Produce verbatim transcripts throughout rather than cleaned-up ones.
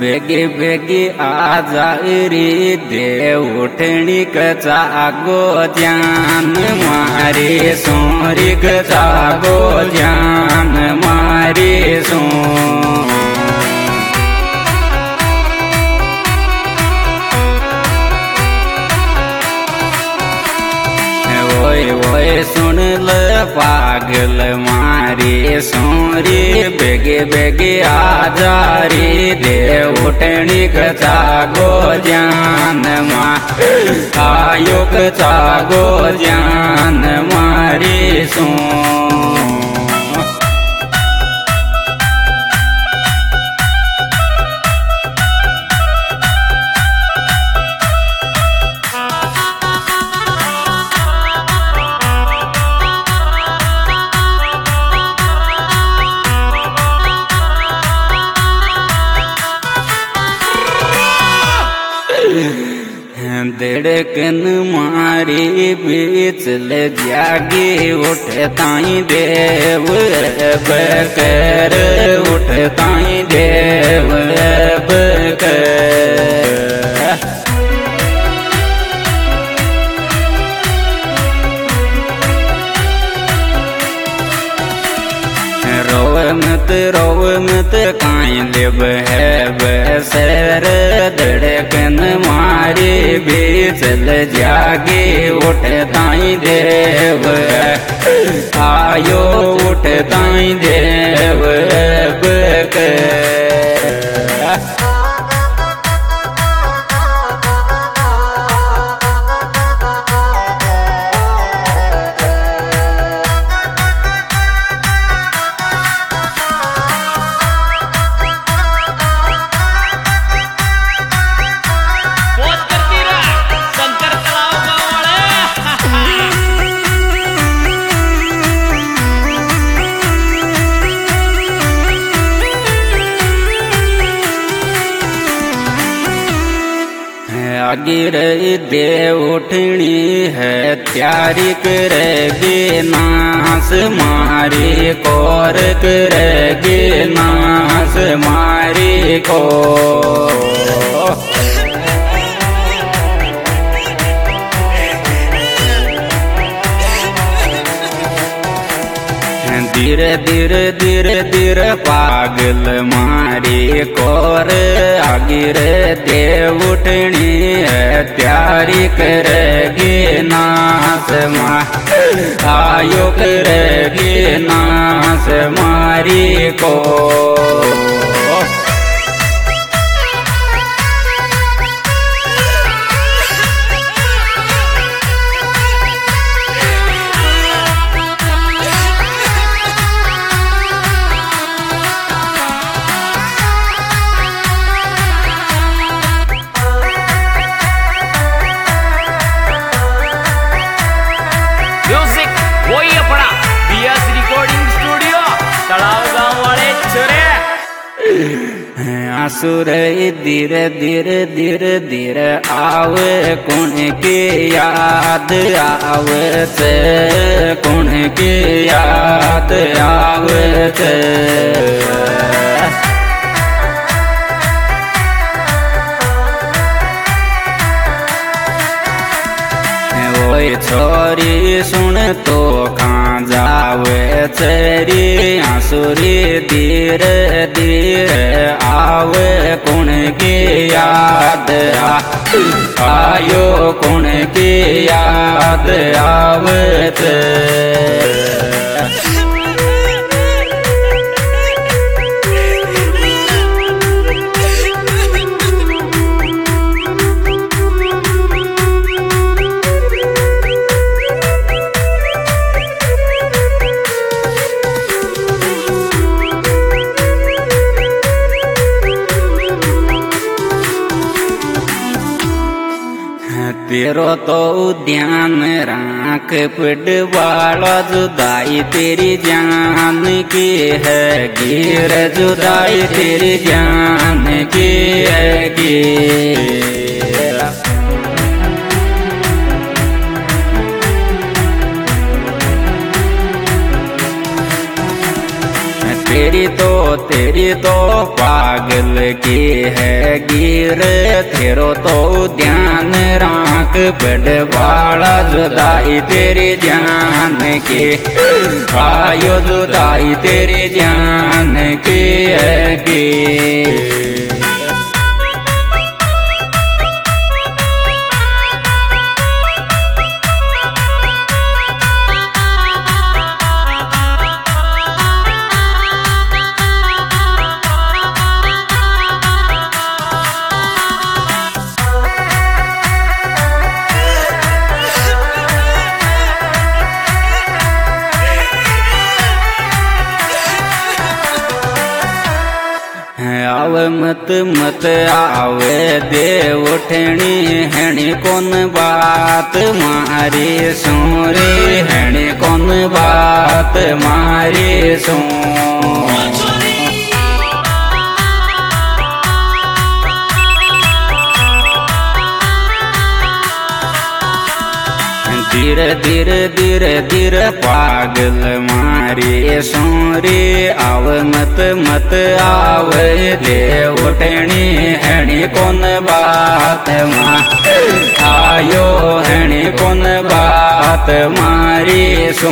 बेगी बेगी आ जारी दे उठनी कचागो ध्यान मारे सोरी कचागो ध्यान मारे सो ओए सुन ल पागल मारी सोरी बेगे बेगे आ जारी दे उठनी कचागो ध्यान मा आयो कचागो ध्यान मारी सो धड़कन मारी बीच ले जागी उठ ताई देव बकर उठ ताई देव बकर मत रोव मत काई लिब है बसर धड़कन मारी बीचल जागे उठ ताई देव आयो उठ ताई देव बकर गिर दे उठनी है त्यारी करेगी नास मारी कौर करेगी नास मारी को धीरे धीरे धीरे धीरे पागल मारी कोर आगिर दे उठनी है त्यारी करेगी नास मा आयो करेगी नास मारी को आसुर धीरे धीरे धीरे धीरे आवे कौन की याद आवे से कौन की याद आवे से छोरी सुन तो कहाँ जावे तेरी आंसुरी धीरे धीरे आवे कौन की याद आयो कौन की याद आवे ते तेरो तो ध्यान राख पिटवाला जुदाई तेरी जान की है गिर जुदाई तेरी जान की है गिर तेरी तो तेरी तो पागल की है गिर, तेरो तो ध्यान राख बड़वाड़ा जुदाई तेरी जान की, आयो जुदाई तेरी जान की है गिर। आव मत मत आवे दे उठनी हैणी कौन बात मारी सोरे, हैणी कौन बात मारी सो। धीरे धीरे धीरे धीरे पागल मारी सोरी, आव मत मत आव ले उठनी हैणी कौन बात मां, आयो हैणी कौन बात मारी सो।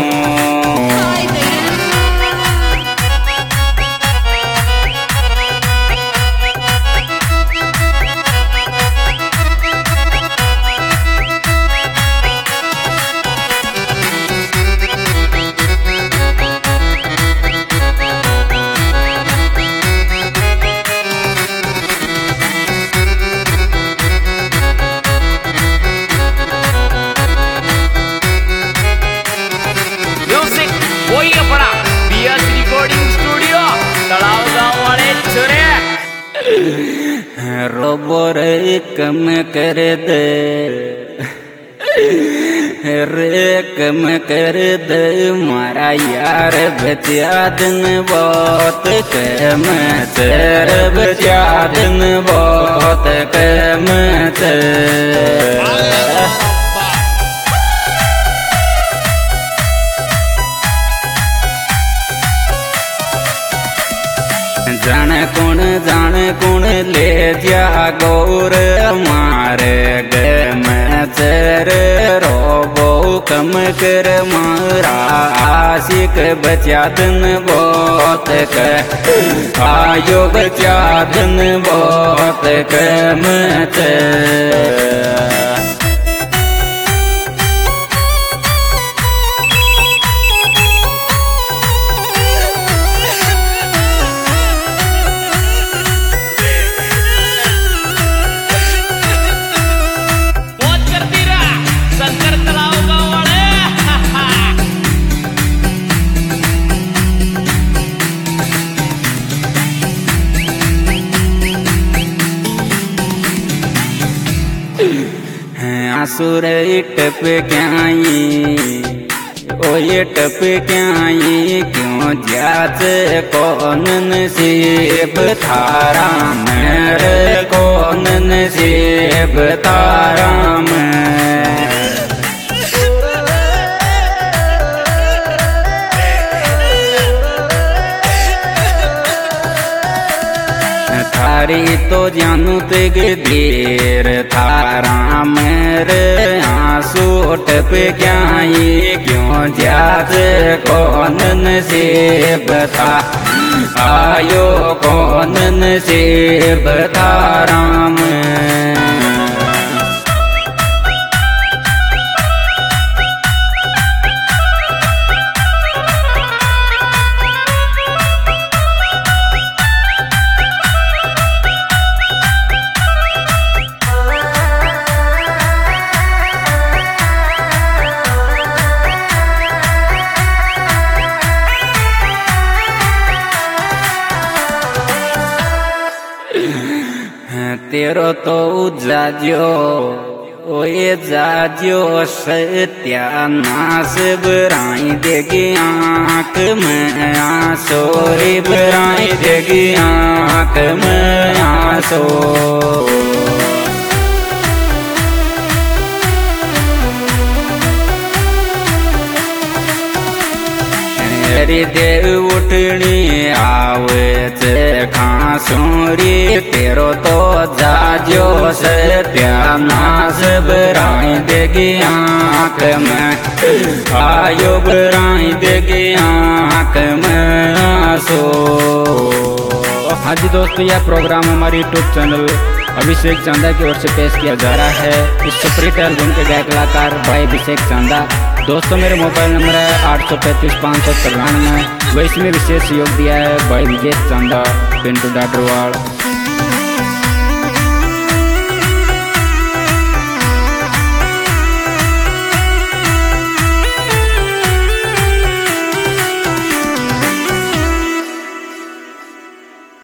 रोबोर कम कर दे रे, कम कर दे मारा यार बचा दिन बहुत कम तेर, बचा दिन बहुत कम तेर। जान कौन जान कौन ले जा गौर मारे गम चर, रोबो कम कर मारा आशिक बचा दिन बहुत क, आयो बचा दिन बहुत कम चर। आसुर टप क्याई ओ ये टप क्याई, क्यों जात कौन नसीब थारा मेरे, कौन नसीब तारा में। थारी तो जानू तेग देर थारा मेरे, आंसू टप क्याई क्यों जात कौन नसीब था, आयो कौन नसीब तारा में। तेरो तो जाजो ओए जाजो सत्यानाश बराई देगी आँख में आंसू, बराई देगी आँख में आंसू। तेरी दे उठनी आवे छे खांसुरी तेरो तो जाजो सत्यानाश बराई देगी आँख में आयो बराई देगी आँख में आंसू। हाँ जी दोस्तों, यह प्रोग्राम हमारे यूट्यूब चैनल अभिषेक चांदा की ओर से पेश किया जा रहा है। इस सुपरहिट एल्बम के गायक कलाकार भाई अभिषेक चांदा। दोस्तों मेरे मोबाइल नंबर है आठ सौ पैंतीस पाँच सौ तिरानवे। वह इसमें विशेष सहयोग दिया है भाई विजय चांदा, पिंटू डाडरवाल।